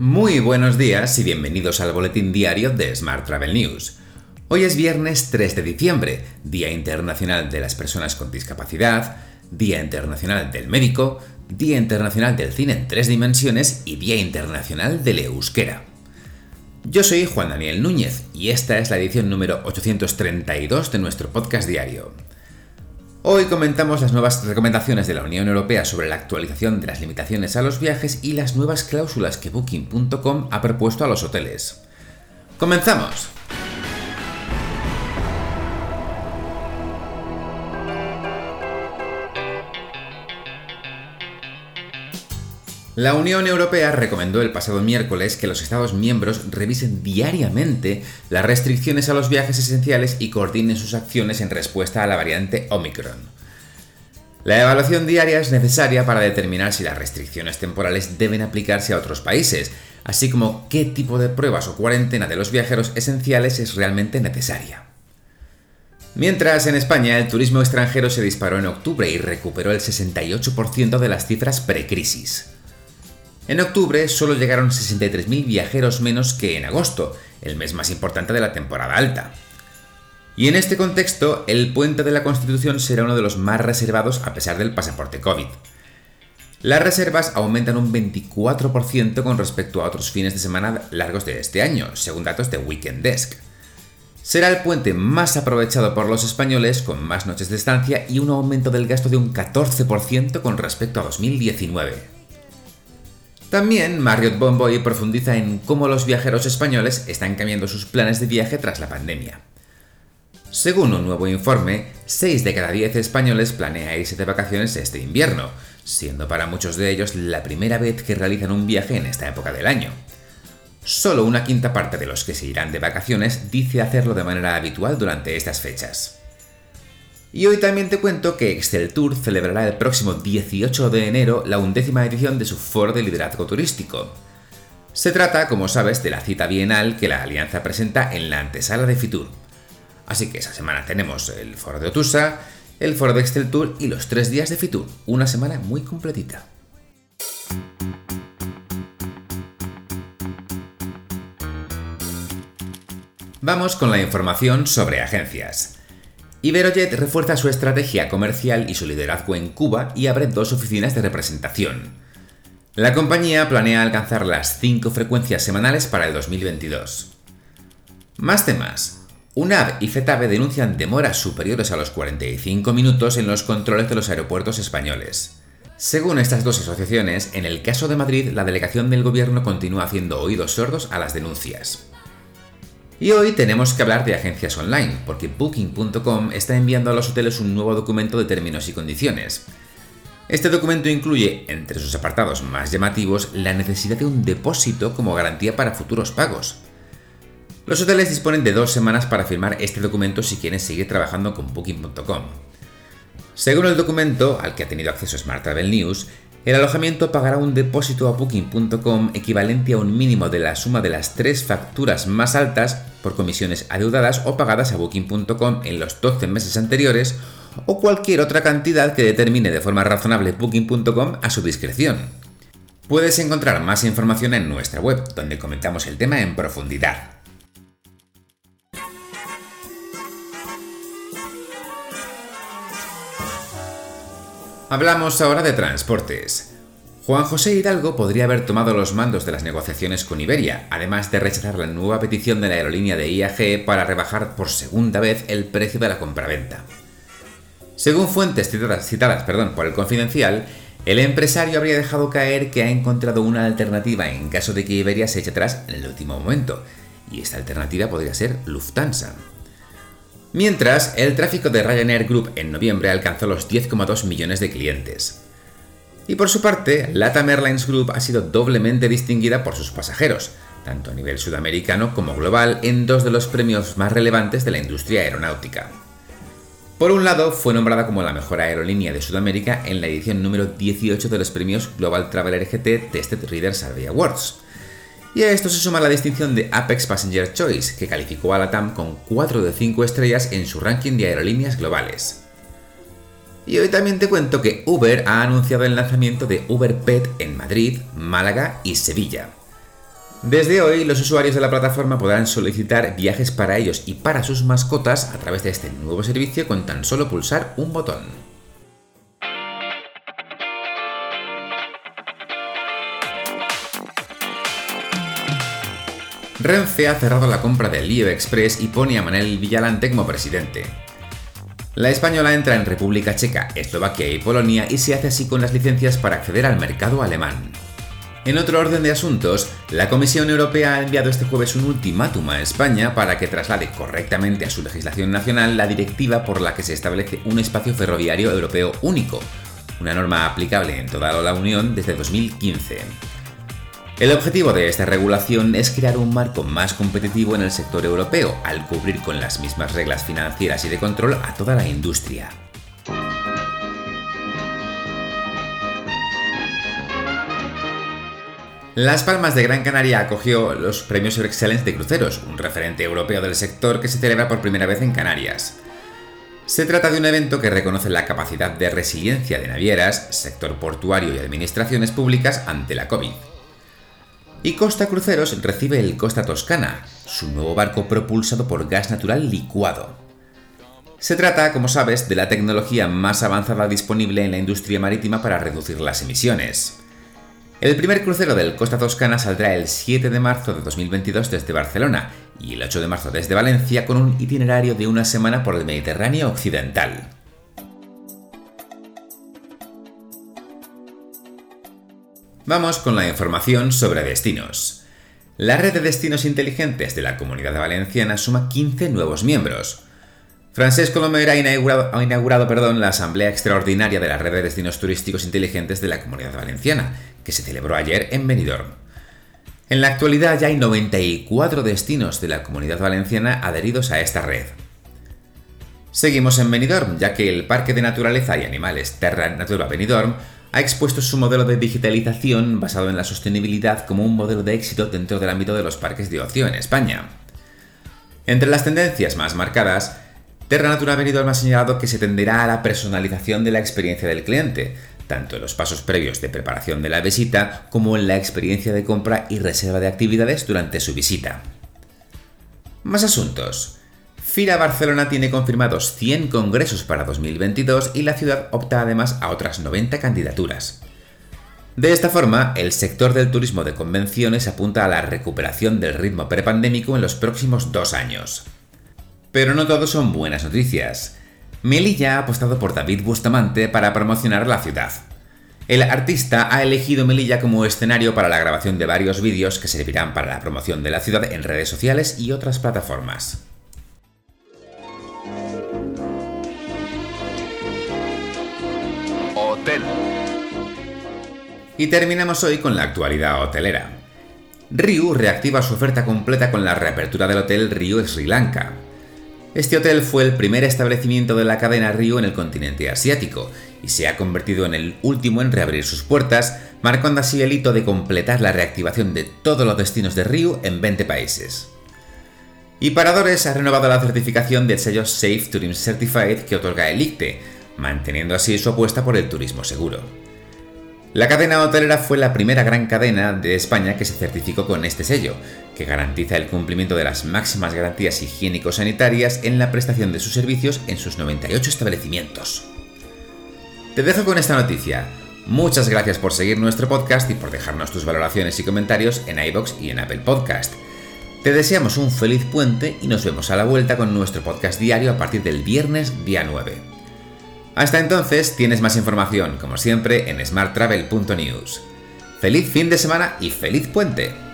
Muy buenos días y bienvenidos al boletín diario de Smart Travel News. Hoy es viernes 3 de diciembre, Día Internacional de las Personas con Discapacidad, Día Internacional del Médico, Día Internacional del Cine en 3 dimensiones y Día Internacional del Euskera. Yo soy Juan Daniel Núñez y esta es la edición número 832 de nuestro podcast diario. Hoy comentamos las nuevas recomendaciones de la Unión Europea sobre la actualización de las limitaciones a los viajes y las nuevas cláusulas que Booking.com ha propuesto a los hoteles. ¡Comenzamos! La Unión Europea recomendó el pasado miércoles que los Estados miembros revisen diariamente las restricciones a los viajes esenciales y coordinen sus acciones en respuesta a la variante Omicron. La evaluación diaria es necesaria para determinar si las restricciones temporales deben aplicarse a otros países, así como qué tipo de pruebas o cuarentena de los viajeros esenciales es realmente necesaria. Mientras, en España, el turismo extranjero se disparó en octubre y recuperó el 68% de las cifras precrisis. En octubre solo llegaron 63.000 viajeros menos que en agosto, el mes más importante de la temporada alta. Y en este contexto, el Puente de la Constitución será uno de los más reservados a pesar del pasaporte COVID. Las reservas aumentan un 24% con respecto a otros fines de semana largos de este año, según datos de Weekend Desk. Será el puente más aprovechado por los españoles, con más noches de estancia y un aumento del gasto de un 14% con respecto a 2019. También Marriott Bonvoy profundiza en cómo los viajeros españoles están cambiando sus planes de viaje tras la pandemia. Según un nuevo informe, 6 de cada 10 españoles planea irse de vacaciones este invierno, siendo para muchos de ellos la primera vez que realizan un viaje en esta época del año. Solo una quinta parte de los que se irán de vacaciones dice hacerlo de manera habitual durante estas fechas. Y hoy también te cuento que Exceltur celebrará el próximo 18 de enero la 11ª edición de su Foro de Liderazgo Turístico. Se trata, como sabes, de la cita bienal que la alianza presenta en la antesala de Fitur. Así que esa semana tenemos el Foro de Otusa, el Foro de Exceltur y los 3 días de Fitur, una semana muy completita. Vamos con la información sobre agencias. Iberojet refuerza su estrategia comercial y su liderazgo en Cuba y abre 2 oficinas de representación. La compañía planea alcanzar las 5 frecuencias semanales para el 2022. Más temas. UNAV y FETAVE denuncian demoras superiores a los 45 minutos en los controles de los aeropuertos españoles. Según estas 2 asociaciones, en el caso de Madrid, la delegación del gobierno continúa haciendo oídos sordos a las denuncias. Y hoy tenemos que hablar de agencias online, porque Booking.com está enviando a los hoteles un nuevo documento de términos y condiciones. Este documento incluye, entre sus apartados más llamativos, la necesidad de un depósito como garantía para futuros pagos. Los hoteles disponen de 2 semanas para firmar este documento si quieren seguir trabajando con Booking.com. Según el documento, al que ha tenido acceso Smart Travel News, el alojamiento pagará un depósito a Booking.com equivalente a un mínimo de la suma de las 3 facturas más altas por comisiones adeudadas o pagadas a Booking.com en los 12 meses anteriores o cualquier otra cantidad que determine de forma razonable Booking.com a su discreción. Puedes encontrar más información en nuestra web, donde comentamos el tema en profundidad. Hablamos ahora de transportes. Juan José Hidalgo podría haber tomado los mandos de las negociaciones con Iberia, además de rechazar la nueva petición de la aerolínea de IAG para rebajar por segunda vez el precio de la compraventa. Según fuentes citadas por el Confidencial, el empresario habría dejado caer que ha encontrado una alternativa en caso de que Iberia se eche atrás en el último momento, y esta alternativa podría ser Lufthansa. Mientras, el tráfico de Ryanair Group en noviembre alcanzó los 10,2 millones de clientes. Y por su parte, LATAM Airlines Group ha sido doblemente distinguida por sus pasajeros, tanto a nivel sudamericano como global, en 2 de los premios más relevantes de la industria aeronáutica. Por un lado, fue nombrada como la mejor aerolínea de Sudamérica en la edición número 18 de los premios Global Traveler GT Tested Reader Survey Awards. Y a esto se suma la distinción de Apex Passenger Choice, que calificó a LATAM con 4 de 5 estrellas en su ranking de aerolíneas globales. Y hoy también te cuento que Uber ha anunciado el lanzamiento de Uber Pet en Madrid, Málaga y Sevilla. Desde hoy, los usuarios de la plataforma podrán solicitar viajes para ellos y para sus mascotas a través de este nuevo servicio con tan solo pulsar un botón. Renfe ha cerrado la compra de Lío Express y pone a Manel Villalante como presidente. La española entra en República Checa, Eslovaquia y Polonia y se hace así con las licencias para acceder al mercado alemán. En otro orden de asuntos, la Comisión Europea ha enviado este jueves un ultimátum a España para que traslade correctamente a su legislación nacional la directiva por la que se establece un espacio ferroviario europeo único, una norma aplicable en toda la Unión desde 2015. El objetivo de esta regulación es crear un marco más competitivo en el sector europeo, al cubrir con las mismas reglas financieras y de control a toda la industria. Las Palmas de Gran Canaria acogió los Premios Excellence de Cruceros, un referente europeo del sector que se celebra por primera vez en Canarias. Se trata de un evento que reconoce la capacidad de resiliencia de navieras, sector portuario y administraciones públicas ante la COVID. Y Costa Cruceros recibe el Costa Toscana, su nuevo barco propulsado por gas natural licuado. Se trata, como sabes, de la tecnología más avanzada disponible en la industria marítima para reducir las emisiones. El primer crucero del Costa Toscana saldrá el 7 de marzo de 2022 desde Barcelona y el 8 de marzo desde Valencia con un itinerario de una semana por el Mediterráneo occidental. Vamos con la información sobre destinos. La red de destinos inteligentes de la Comunidad Valenciana suma 15 nuevos miembros. Francesc Colomer ha inaugurado la Asamblea Extraordinaria de la Red de Destinos Turísticos Inteligentes de la Comunidad Valenciana, que se celebró ayer en Benidorm. En la actualidad ya hay 94 destinos de la Comunidad Valenciana adheridos a esta red. Seguimos en Benidorm, ya que el Parque de Naturaleza y Animales Terra Natura Benidorm ha expuesto su modelo de digitalización basado en la sostenibilidad como un modelo de éxito dentro del ámbito de los parques de ocio en España. Entre las tendencias más marcadas, Terra Natura Benidorm ha señalado que se tenderá a la personalización de la experiencia del cliente, tanto en los pasos previos de preparación de la visita como en la experiencia de compra y reserva de actividades durante su visita. Más asuntos. FIRA Barcelona tiene confirmados 100 congresos para 2022 y la ciudad opta además a otras 90 candidaturas. De esta forma, el sector del turismo de convenciones apunta a la recuperación del ritmo prepandémico en los próximos 2 años. Pero no todo son buenas noticias. Melilla ha apostado por David Bustamante para promocionar la ciudad. El artista ha elegido Melilla como escenario para la grabación de varios vídeos que servirán para la promoción de la ciudad en redes sociales y otras plataformas. Hotel. Y terminamos hoy con la actualidad hotelera. Riu reactiva su oferta completa con la reapertura del hotel Riu Sri Lanka. Este hotel fue el primer establecimiento de la cadena Riu en el continente asiático y se ha convertido en el último en reabrir sus puertas, marcando así el hito de completar la reactivación de todos los destinos de Riu en 20 países. Y Paradores ha renovado la certificación del sello Safe Tourism Certified que otorga el ICTE, manteniendo así su apuesta por el turismo seguro. La cadena hotelera fue la primera gran cadena de España que se certificó con este sello, que garantiza el cumplimiento de las máximas garantías higiénico-sanitarias en la prestación de sus servicios en sus 98 establecimientos. Te dejo con esta noticia. Muchas gracias por seguir nuestro podcast y por dejarnos tus valoraciones y comentarios en iVoox y en Apple Podcast. Te deseamos un feliz puente y nos vemos a la vuelta con nuestro podcast diario a partir del viernes día 9. Hasta entonces tienes más información, como siempre, en smarttravel.news. ¡Feliz fin de semana y feliz puente!